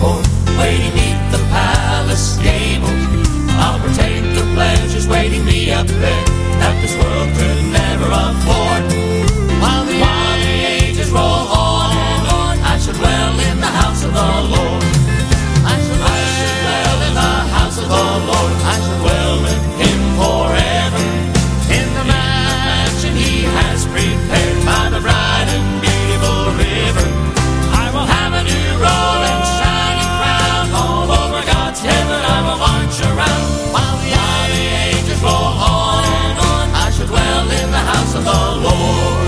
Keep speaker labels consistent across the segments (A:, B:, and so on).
A: court, waiting neath the palace gables. I'll partake the pleasures waiting me up there that this world could never afford. While the ages roll on and on, I shall dwell in the house of the Lord. I shall dwell in the house of the Lord. I shall dwell with Him forever, in the mansion He has prepared by the bright and beautiful river. I will have a new robe and shining crown. All over God's heaven I will march around. While the ages roll on and on, I shall dwell in the house of the Lord.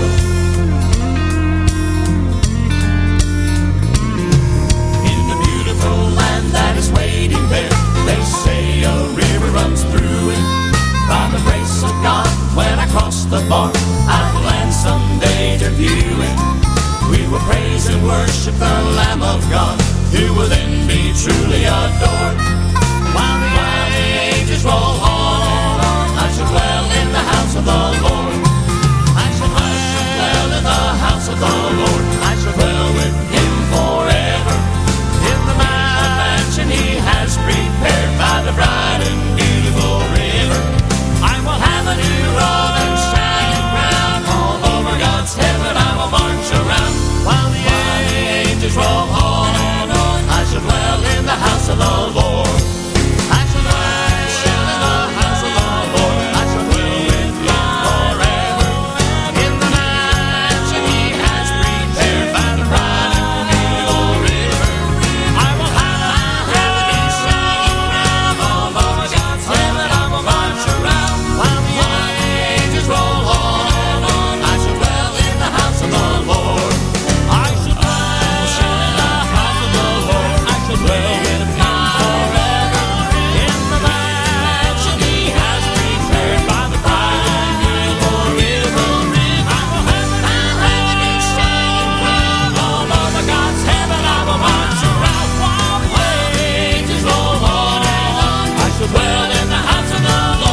A: In the beautiful land that is waiting there, they say a river runs through it. By the grace of God, when I cross the bar, I will land someday to view it. We will praise and worship the Lamb of God, who will then be truly adored. While the ages roll on and on, I shall dwell in the house of the Lord. I shall dwell in the house of the Lord. I shall dwell with Him forever, in the mansion He has prepared by the bright and beautiful river. I will have a new robe and shining crown. All over God's heaven I will march around. While the ages roll on and on, I shall dwell in the house of the Lord. I shall dwell in the house of the Lord. I shall dwell with Him forever, in the mansion He has prepared by the bright and beautiful river. I will have a new shining crown. All over God's heaven I will march around. While the ages roll on and on, I shall dwell in the house of the Lord. I shall dwell in the house of the Lord. I shall dwell with Him forever, in the mansion He has prepared by the bright and beautiful river. I will have a new shining crown. All over God's heaven I will march around. While the ages roll on and on, I shall dwell in the house of the Lord.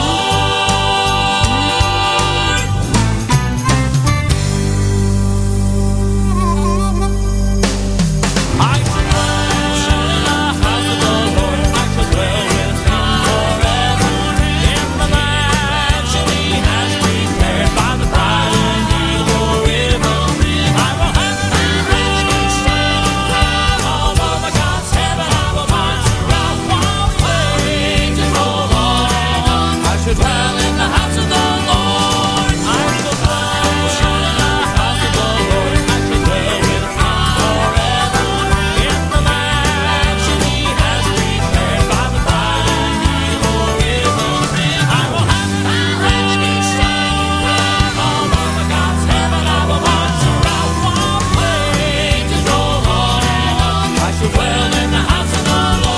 A: I shall dwell in the house of the Lord. I shall dwell with Him forever, in the mansion He has prepared by the bright and beautiful river. I will have a new shining crown. All over God's heaven I will march around. While the ages roll on and on, I shall dwell in the house of the Lord. I shall dwell in the house of the Lord. I shall dwell with Him forever, in the mansion He has prepared by the bright and beautiful river. I will have a new shining crown. All over God's heaven I will march around. While the ages roll on and on, I shall dwell in the house of the Lord.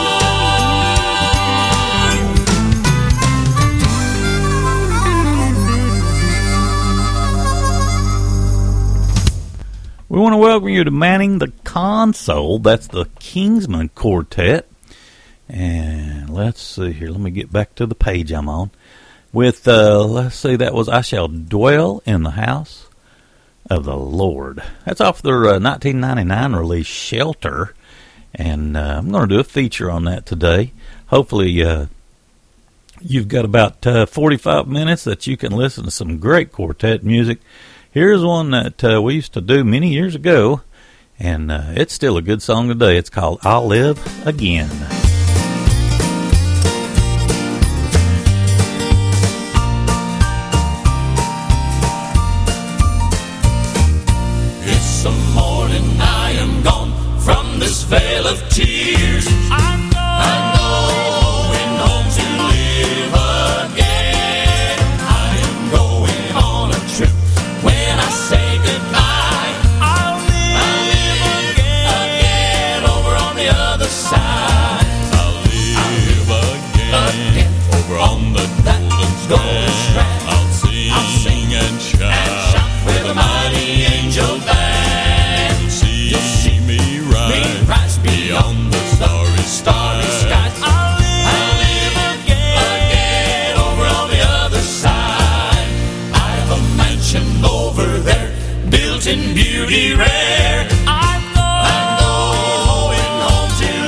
B: We want to welcome you to Manning the Console. That's the Kingsman Quartet. And let's see here. Let me get back to the page I'm on. With, let's see, that was I Shall Dwell in the House of the Lord. That's off their 1999 release, Shelter. And I'm going to do a feature on that today. Hopefully you've got about 45 minutes that you can listen to some great quartet music. Here's one that we used to do many years ago, and it's still a good song today. It's called I'll Live Again.
A: It's the morning I am gone from this vale of tears. I'm going home to live again. I am going on a trip. When I say goodbye, I'll live again over on the other side.
C: I'll live again over on the golden strand. I'll sing and shout
A: with a mighty angel band.
C: You'll see me rise beyond the starry sky.
A: I'll live again over on the other side. I have a mansion over there, built in beauty rare. I'm going home to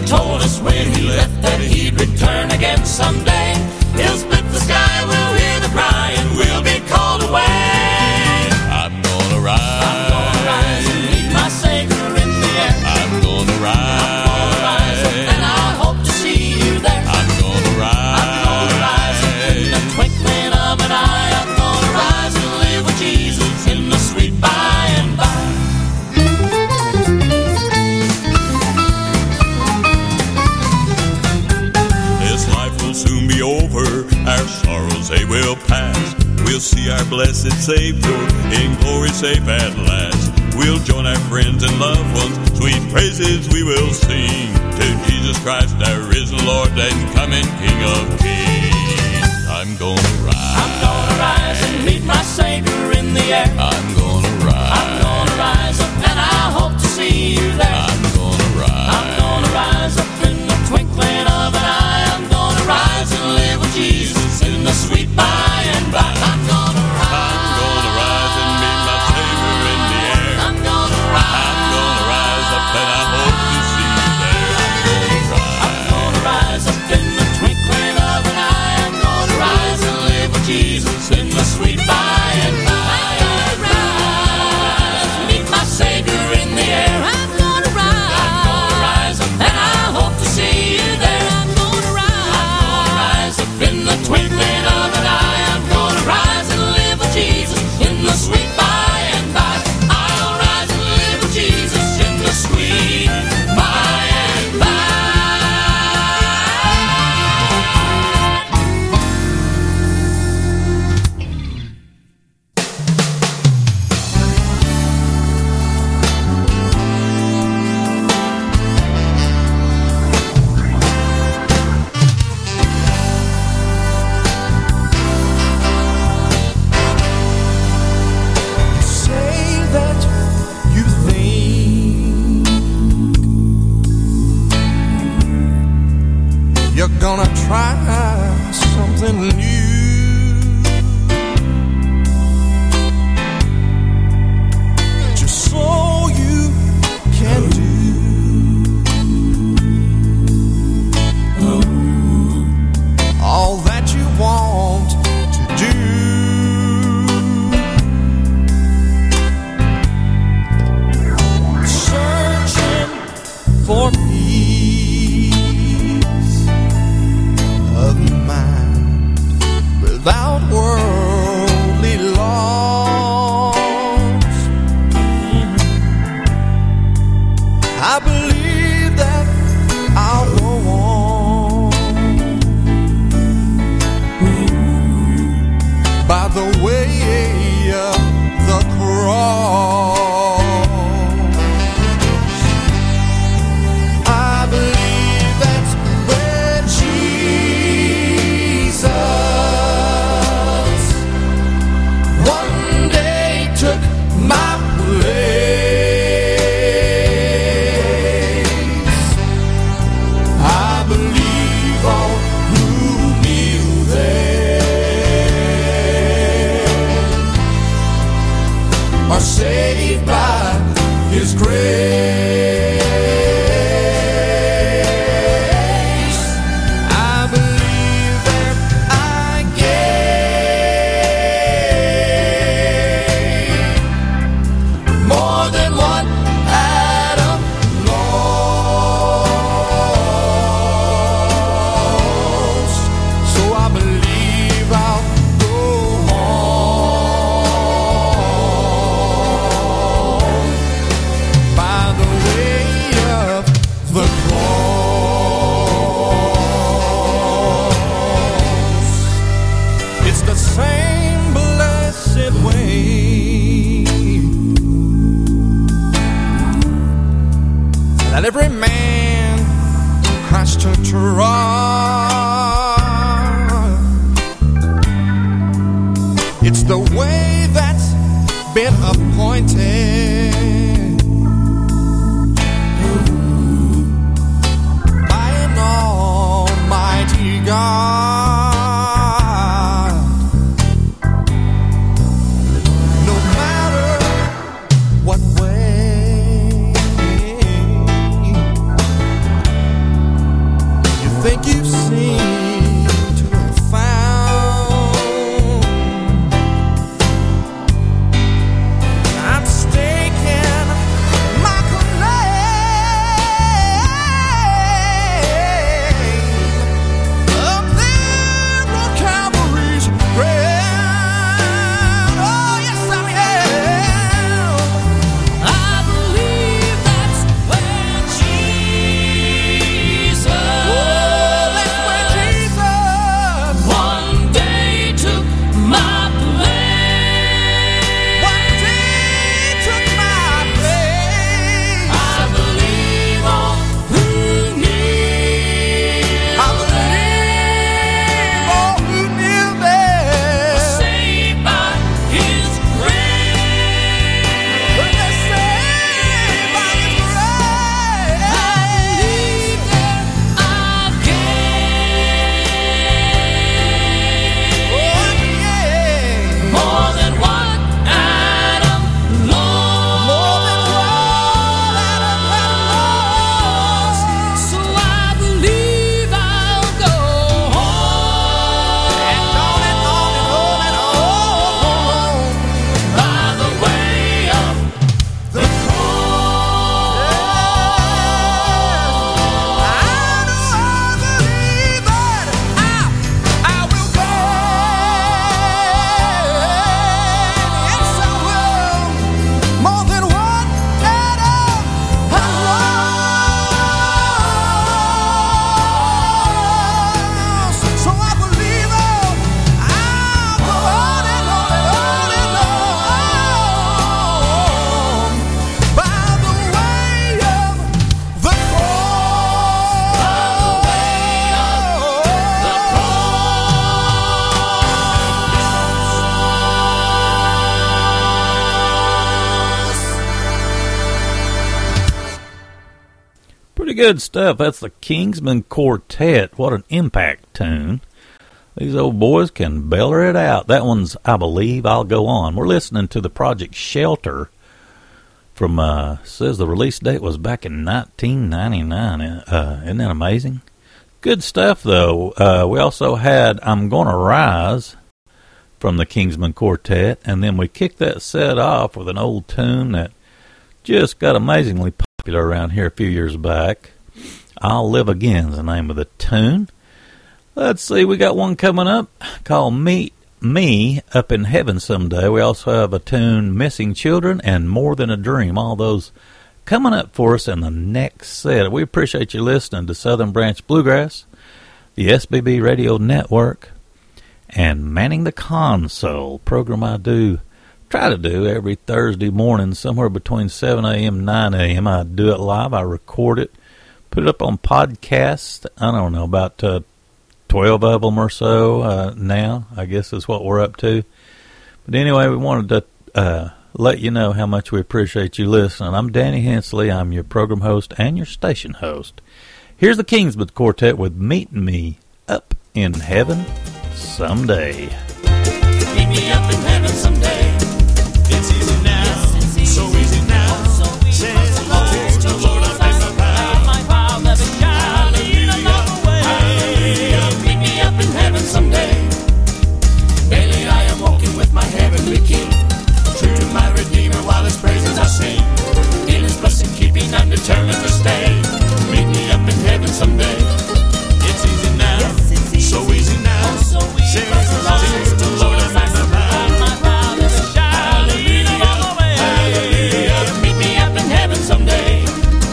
A: told us when he left that he'd return again someday. He'll split the sky, we'll hear the cry, and we'll be called away.
C: I'm gonna rise.
A: I'm gonna rise and meet my Savior in the air.
C: I'm gonna rise.
A: I'm gonna rise up and I hope to see you there.
C: I'm gonna rise.
A: I'm gonna rise up in the twinkling of an eye. I'm gonna rise and live with Jesus in the sweet by and by.
C: This life will soon be over, our sorrows they will pass. We'll see our blessed Savior in glory safe at last. We'll join our friends and loved ones, sweet praises we will sing to Jesus Christ, our risen Lord and coming King of Kings. I'm gonna rise.
A: I'm gonna rise and meet my Savior in the air.
C: I'm gonna rise.
A: I'm gonna rise up and I hope to see you there.
C: I'm gonna rise.
A: I'm gonna rise up in the twinkling of an eye. I'm gonna rise and live with Jesus in the sweet by and by. I'm gonna rise.
C: I'm gonna rise and meet my Savior in the air.
A: I'm gonna rise.
C: I'm gonna rise up and I hope to see you there. I'm gonna rise.
A: I'm gonna rise up in the twinkling of an eye. I'm gonna rise and live with Jesus in the sweet by and by. Rise, meet my Savior in the air. I'm gonna rise up and I hope to see you there. I'm gonna rise up in the twinkling of an eye. I'm gonna rise and live with Jesus in the sweet by and by. I'll rise and live with Jesus in the sweet by and by.
D: Say that you think you're gonna try something new, just so you can do all that you want to do. Searching for peace of mind without worldly loss. I believe that I'll go on by the way of the cross. I believe that's when Jesus one day took my place. I believe all who kneel there are saved by His grace. I believe that I gain more than what Adam lost. So I believe I'll go home by the way of the cross. It's the same blessed way that every man has to try. It's the way that's been appointed by an almighty God. No matter what way
B: Pretty good stuff. That's the Kingsmen Quartet. What an impact tune. These old boys can beller it out. That one's I Believe I'll Go On. We're listening to the Project Shelter from, says the release date was back in 1999. Isn't that amazing? Good stuff, though. We also had I'm Gonna Rise from the Kingsmen Quartet, and then we kicked that set off with an old tune that just got amazingly popular around here a few years back. I'll Live Again is the name of the tune. Let's see, we got one coming up called Meet Me Up in Heaven Someday. We also have a tune, Missing Children and More Than a Dream. All those coming up for us in the next set. We appreciate you listening to Southern Branch Bluegrass, the SBB Radio Network, and Manning the Console, program I try to do every Thursday morning, somewhere between 7 a.m. and 9 a.m. I do it live. I record it, put it up on podcast. I don't know, about 12 of them or so now, I guess is what we're up to. But anyway, we wanted to let you know how much we appreciate you listening. I'm Danny Hensley. I'm your program host and your station host. Here's the Kingsmen Quartet with Meet Me Up in Heaven Someday.
A: Meet me up in heaven someday.
C: It's easy now,
A: Yes, it's
C: so easy now. Say hello to the Lord, I've been
A: my vow never shall lead another way. Hallelujah. Meet me up in heaven someday. Daily I am walking with my heavenly King, true to my Redeemer while His praises I sing. In His blessed keeping I'm determined to stay. Meet me up in heaven someday.
C: It's easy now,
A: Yes, it's easy.
C: so easy now.
A: So easy.
C: Say hello to the Lord, I've been
A: my vow never shall lead another way. Hallelujah. Meet me up in heaven someday.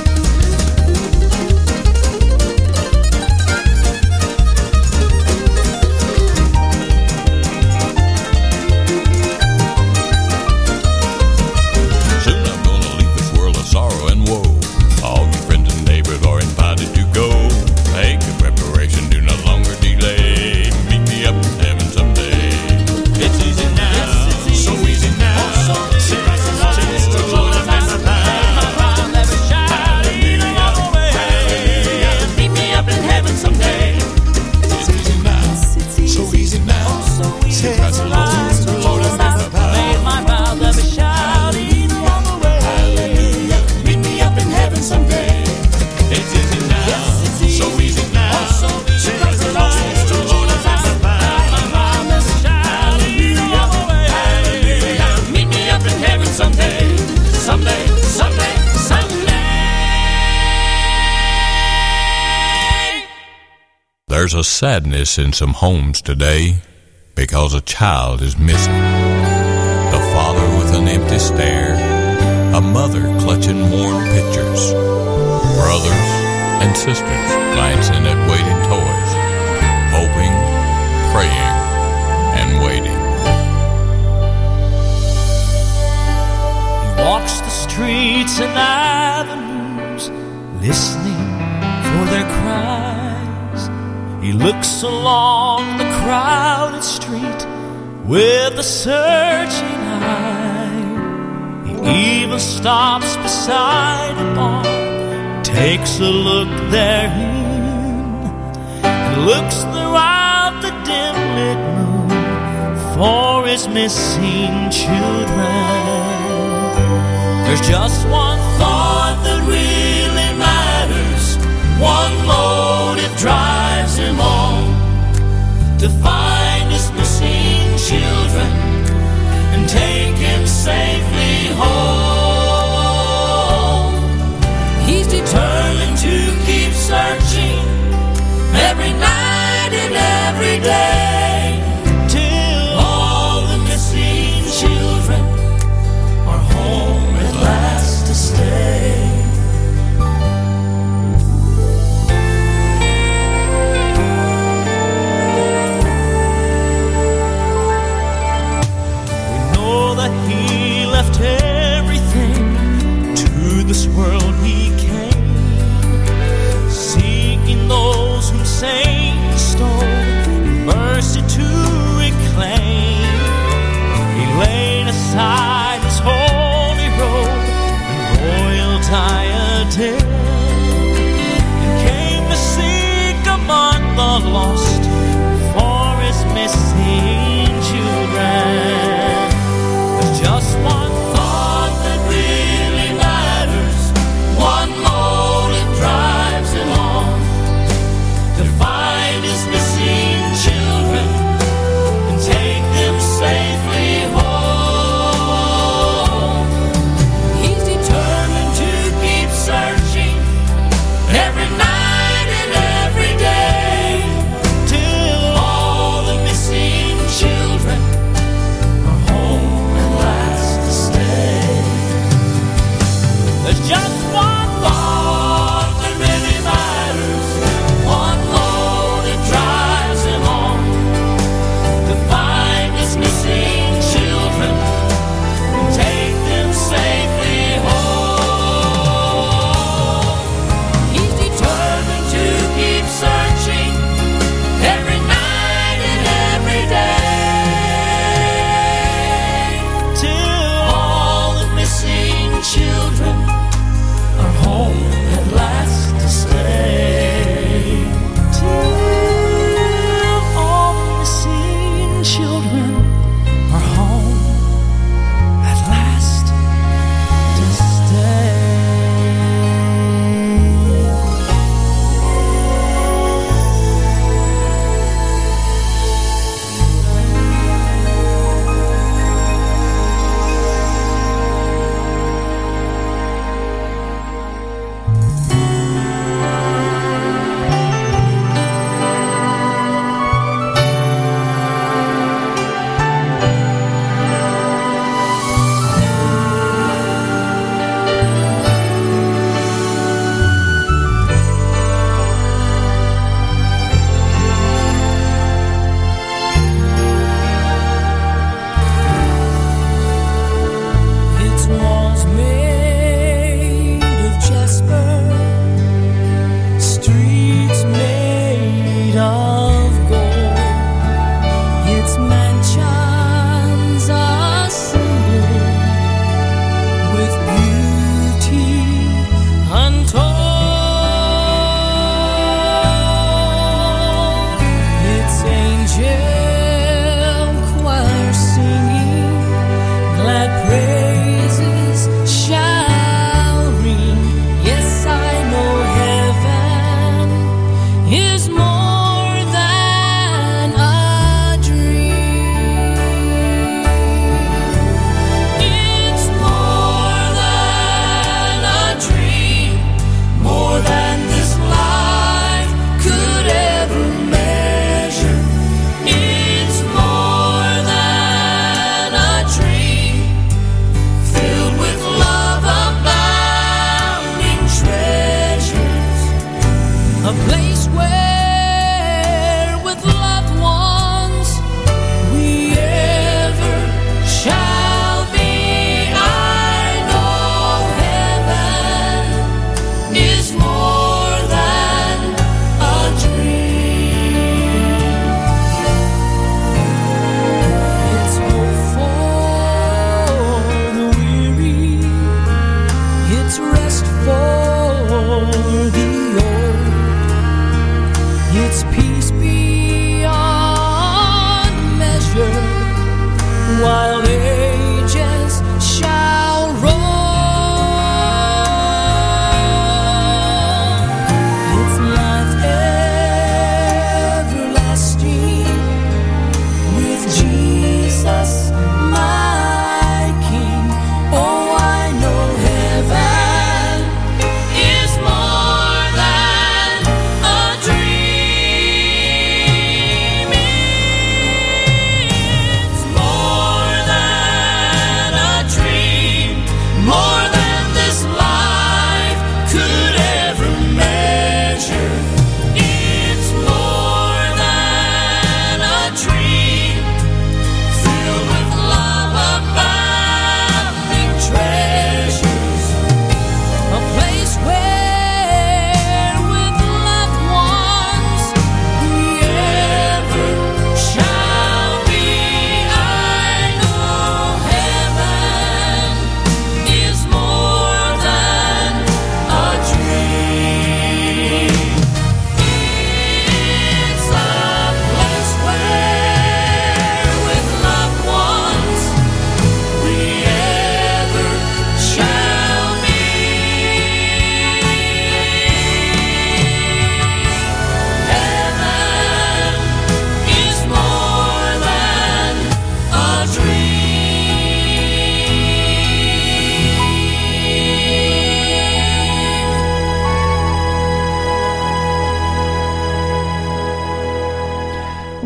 C: Soon I'm gonna leave this world of sorrow and woe. All your friends and neighbors are invited to go. Make your preparation, do not longer delay. Meet me up in heaven someday. It's easy now, so easy now. Say hello to the Lord, I've been
A: My vow never shall lead another way. Hallelujah. Meet me up in heaven someday.
C: It's easy now, so easy now. Say hello to the Lord, I've been
A: My vow never shall lead another way. Hallelujah. Meet me up in heaven someday.
C: It's easy now, so easy now. Say hello to the Lord, I've been
A: My vow never shall lead another way. Hallelujah. Meet me up in heaven someday. Someday, someday, someday.
C: There's a sadness in some homes today because a child is missing. The father with an empty stare, a mother clutching worn pictures, brothers and sisters glancing at waiting toys, hoping, praying, and waiting.
E: He walks the streets and avenues, listening for their cries. He looks along the crowded street with a searching eye. He even stops beside a bar, takes a look therein, and looks throughout the dim-lit moon for his missing children. There's just one thought that really matters, one motive drives him on, to find his missing children and take him safely home. He's determined to keep searching every night and every day, till all the missing children are home at last to stay. missing children. There's just one thought that really matters, one motive drives him on, to find his missing children and take them safely home. He's determined to keep searching every night and every day till all the missing children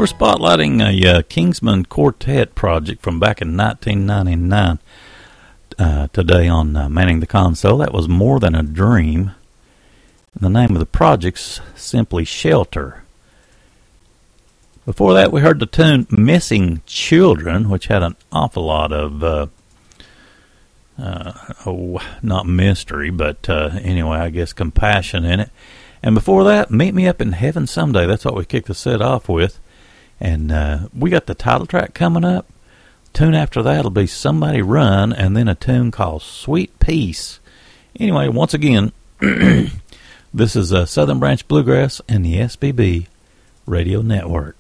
B: We're spotlighting a Kingsman Quartet project from back in 1999 today on Manning the Console. That was More Than a Dream. The name of the project's simply Shelter. Before that, we heard the tune Missing Children, which had an awful lot of, not mystery, but anyway, I guess compassion in it. And before that, Meet Me Up in Heaven Someday. That's what we kicked the set off with. And we got the title track coming up. Tune after that will be Somebody Run, and then a tune called Sweet Peace. Anyway, once again, this is Southern Branch Bluegrass and the SBB Radio Network.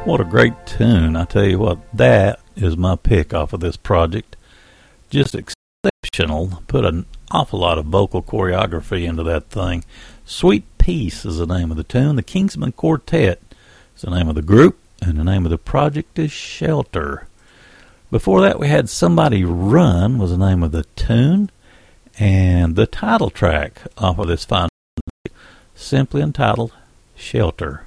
B: What a great tune. I tell you what, that is my pick off of this project. Just exceptional. Put an awful lot of vocal choreography into that thing. Sweet Peace is the name of the tune. The Kingsmen Quartet is the name of the group, and the name of the project is Shelter. Before that, we had Somebody Run was the name of the tune, and the title track off of this fine project, simply entitled Shelter.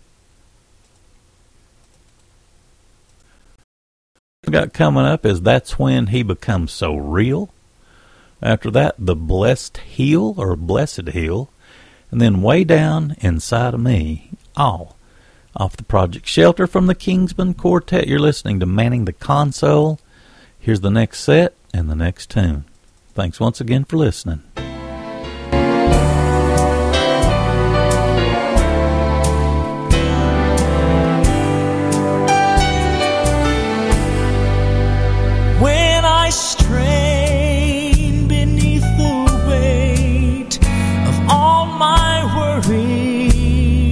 B: What we got coming up is That's When He Becomes So Real. After that, The Blessed Heal, or Blessed Heal, and then Way Down Inside of Me, all off the project Shelter from the Kingsmen Quartet. You're listening to Manning the Console. Here's the next set and the next tune. Thanks once again for listening.
E: When I strain beneath the weight of all my worry,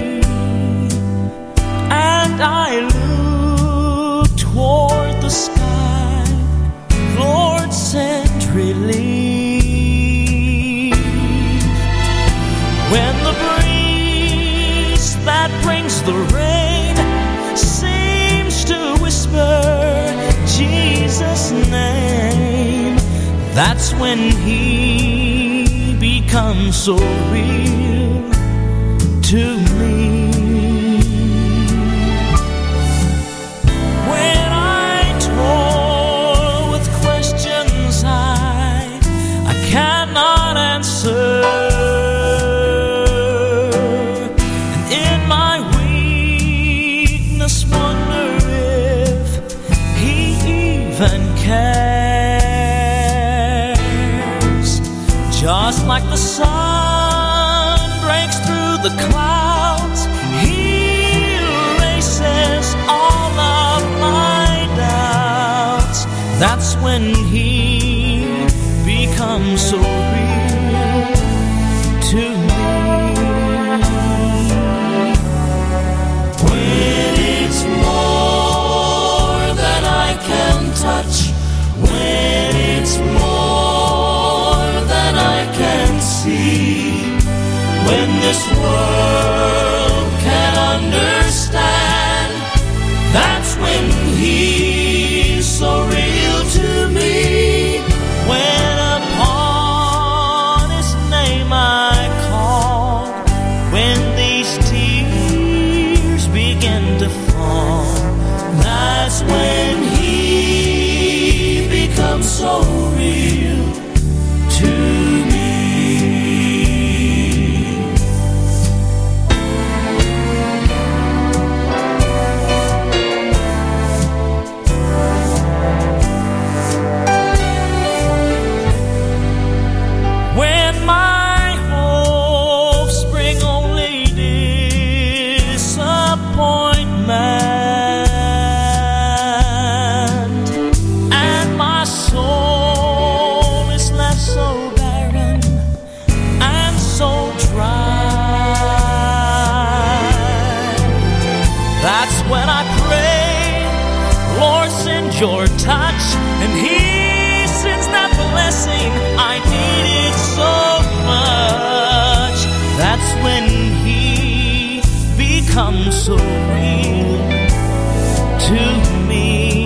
E: and I look toward the sky, Lord, send relief. When the breeze that brings the rain seems to whisper Jesus' name, that's when He becomes so real to me. When I toil with questions I cannot answer, and in my weakness wonder if He even cares. Just like the sun breaks through the clouds, He erases all of my doubts. That's when He becomes so real to me. When it's more than I can touch, when it's more than I can see, when this world can understand, that's when He's so real to me. When upon His name I call, when these tears begin to fall, that's when He becomes so real to me. When my hopes bring only disappointment, and my soul is left so barren and so dry, that's when I pray, Lord, send your touch, and He sends that blessing I needed so much. That's when He becomes so real to me.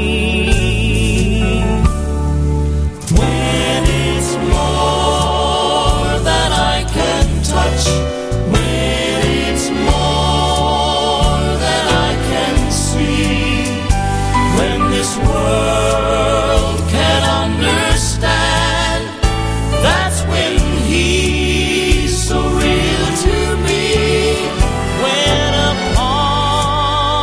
E: When it's more than I can touch, when it's more than I can see, when this world can understand, that's when He's so real to me. When upon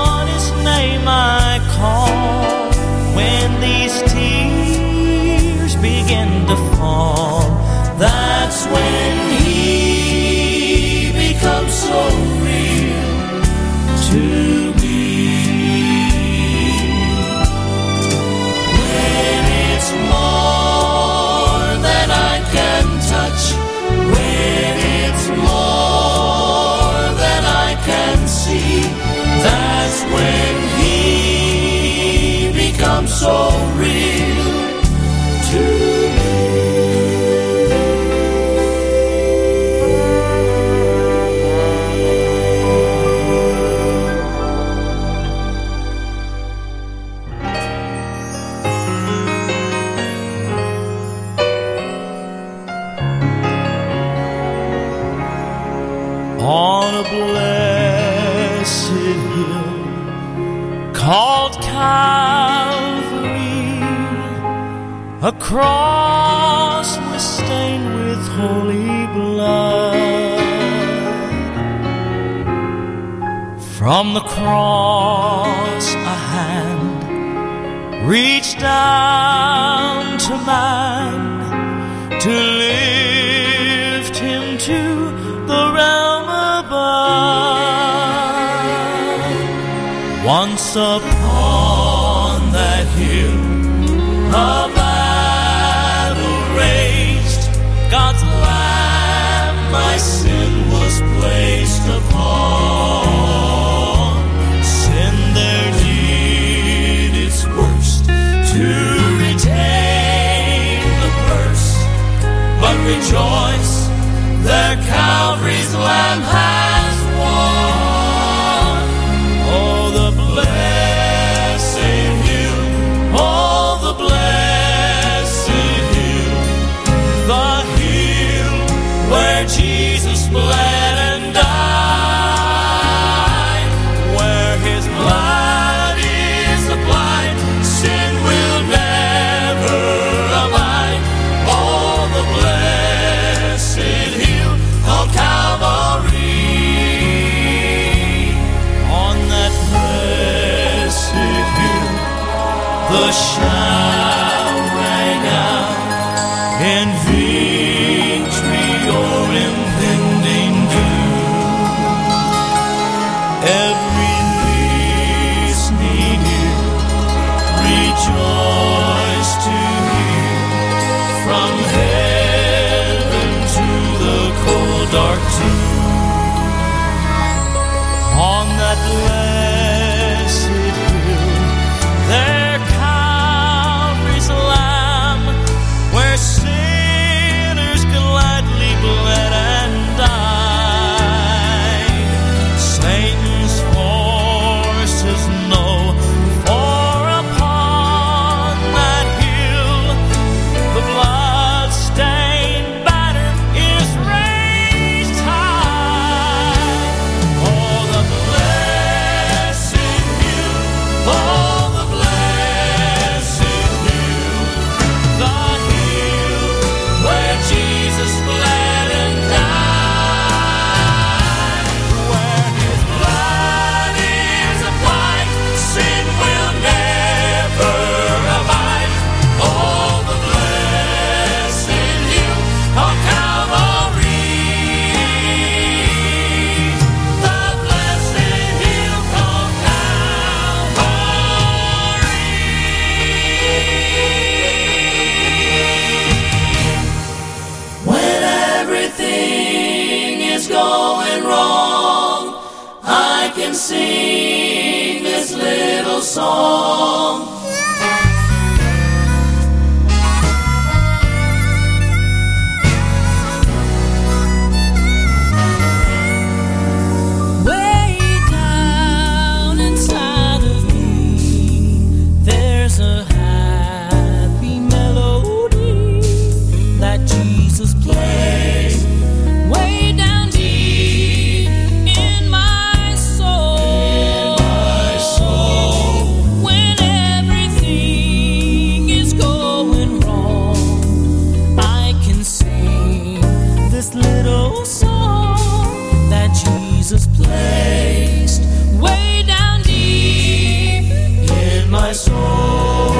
E: so real to
F: on a blessed hill called Calvary, a cross was stained with holy blood. From the cross a hand reached down to man to lift him to the realm above. Once upon that hill a battle raged, God's Lamb my sin was placed upon. Sin there did its worst to retain the purse, but rejoice, there Calvary's Lamb has won. Oh, the blessed hill, oh, the blessed hill, the hill where Jesus bled and died, where his blood is applied, sin will never abide. Oh, the blessed hill called Calvary. On that blessed hill the shout rang out in victory or impending doom. Every listening ear rejoiced to hear from heaven to the cold dark tomb. On that blessed hill there Calvary's Lamb, where sinners gladly bled and died. Satan's forces know, for upon that hill the blood-stained banner is raised high. Oh, the blessed hill, oh, the blessed hill, the hill where Jesus bled and died, where his blood is applied, sin will never abide. Oh, the blessed hill called Calvary, the blessed hill called Calvary. When everything is going wrong, I can sing this little song. Way down inside of me, there's a happy melody that Jesus plays. Way down deep in my soul. When everything is going wrong, I can sing this little song that Jesus placed way down deep in my soul.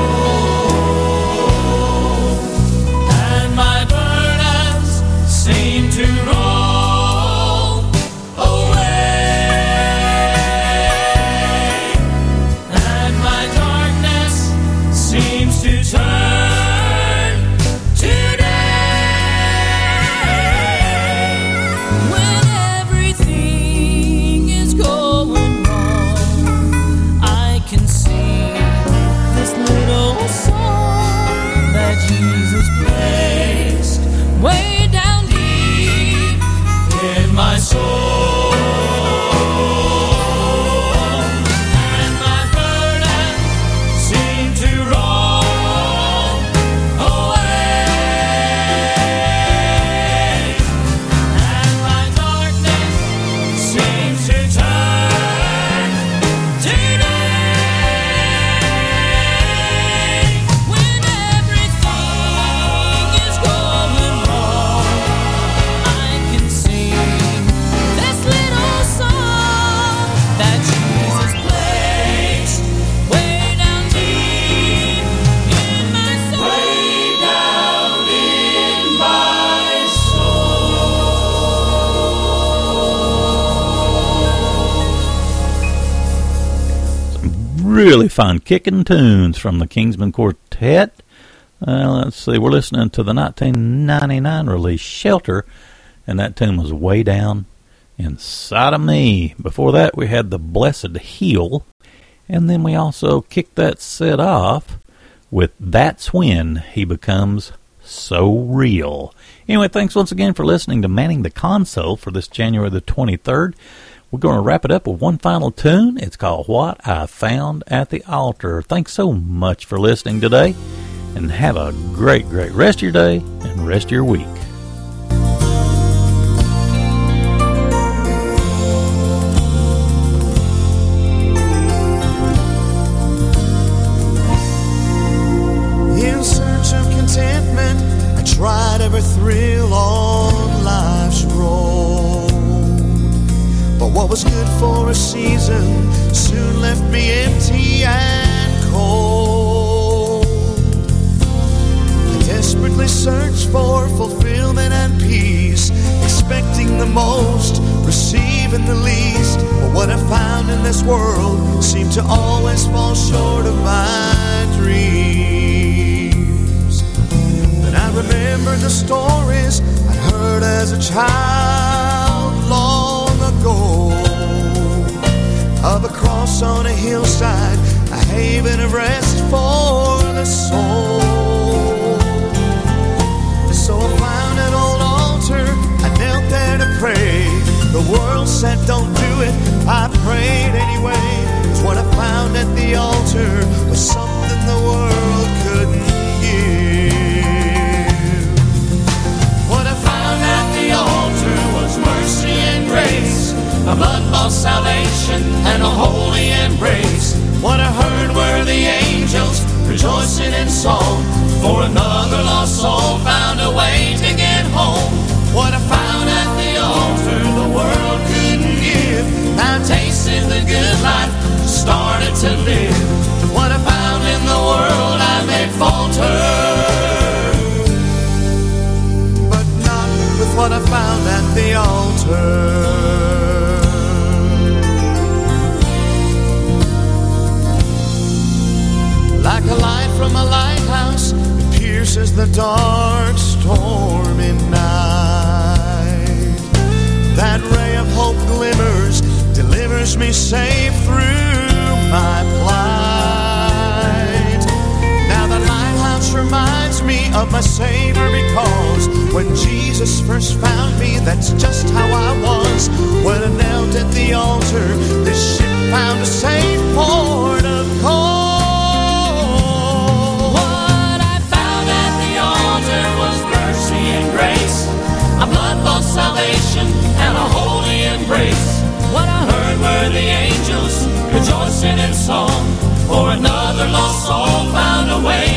F: And my burdens seem to roll away, and my darkness seems to turn today. When everything my soul, and my burdens seem to roll away, and my darkness seems to turn to day. When everything is going wrong, I can sing this little song that Jesus placed way down deep in my soul. Way down in my
B: Really fine kicking tunes from the Kingsmen Quartet. Let's see, we're listening to the 1999 release Shelter, and that tune was Way Down Inside of Me. Before that, we had the Blessed Heal, and then we also kicked that set off with That's When He Becomes So Real. Anyway, thanks once again for listening to Manning the Console for this January the 23rd. We're going to wrap it up with one final tune. It's called What I Found at the Altar. Thanks so much for listening today, and have a great, great rest of your day and rest of your week.
D: In search of contentment, I tried every thrill on life's road. But what was good for a season soon left me empty and cold. I desperately searched for fulfillment and peace, expecting the most, receiving the least. But what I found in this world seemed to always fall short of my dreams. Then I remembered the stories I heard as a child long ago, of a cross on a hillside, a haven of rest for the soul. So I found an old altar, I knelt there to pray. The world said don't do it, I prayed anyway. 'Cause what I found at the altar was something the world couldn't give.
F: What I found at the altar was mercy and grace, a blood-bought salvation and a holy embrace. What I heard were the angels rejoicing in song, for another lost soul found a way to get home. What I found at the altar the world couldn't give, now tasted the good life, started to live. What I found in the world I may falter,
D: but not with what I found at the altar. Like a light from a lighthouse, it pierces the dark, stormy night. That ray of hope glimmers, delivers me safe through my plight. Now that lighthouse reminds me of my Savior, because when Jesus first found me, that's just how I was. When I knelt at the altar, this ship found a safe port of call.
F: a blood-bought salvation and a holy embrace. What I heard were the angels rejoicing in song, for another lost soul found a way